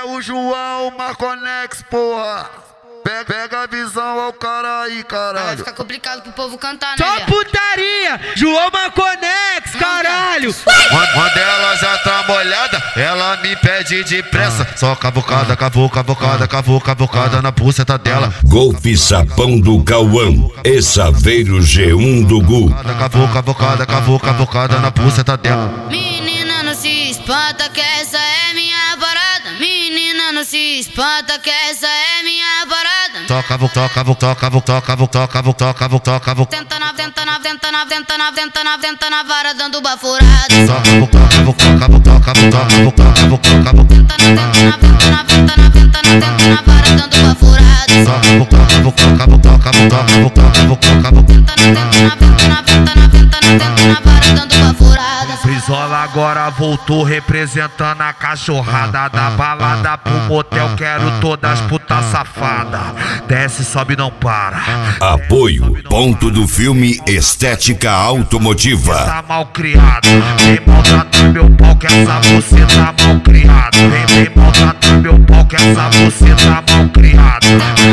o João Marconex, porra. Pega a visão ao cara aí, caralho. Vai ficar complicado pro povo cantar, né? Só putaria, João Marconex, caralho. Quando ela já tá molhada, ela me pede depressa. Só cavucada, cavucada na buceta dela. Golfe Sapão do Cauã e Saveiro G1 do Gu. Cavucada na buceta dela. Menina, não se espanta que essa é minha parada. Menina, não se espanta que essa é minha parada. Toca, Tenta na vara dando baforada. Toca, Na vara dando baforada. Na vara dando baforada. Brizola agora voltou representando a cachorrada. Da balada pro motel, quero todas putas safada. Desce, sobe, não para. Apoio, ponto do filme Estética Automotiva. Tá mal criado, vem maltratar meu pau que essa você tá mal criado. Vem maltratar meu pau que essa você tá mal criado.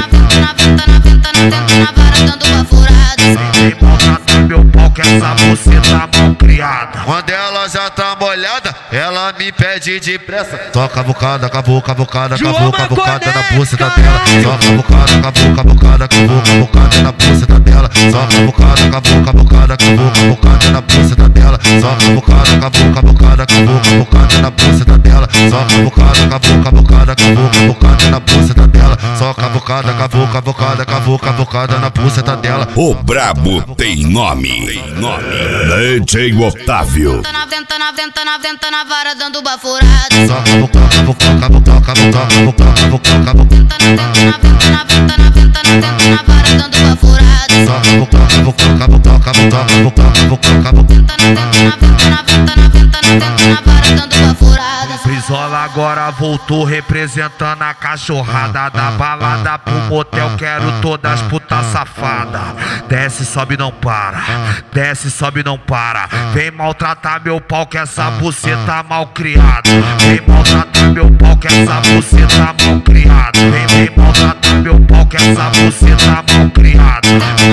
Na vara dando baforada. Vem maltratar meu pau que essa você tá mal criada. Quando ela já tá molhada, ela me pede depressa. Só cavucada na buceta dela. Só cavucada na buceta dela. Só cavucada na buceta dela. Só cavucada na buceta dela. Só cavucada na buceta dela. Só cavucada na buceta dela. O brabo tem nome. DJ Otávio. Tenta na vara dando baforada. Só Na vara dando baforada. Na vara dando baforada. Brizola agora voltou representando a cachorrada. Da balada pro motel, quero todas putas safada. Desce, sobe, não para. Desce, sobe, não para. Vem maltratar meu pau que essa buceta mal criada. Vem maltratar meu pau que essa buceta mal criada. Vem maltratar meu pau que essa buceta mal criada.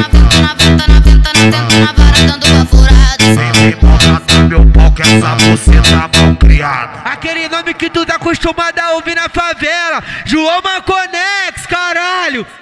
Na vara dando baforada. Vem maltratar meu pau que essa buceta mal criada. Aquele nome que tu tá acostumado a ouvir na favela, João Marconex, caralho.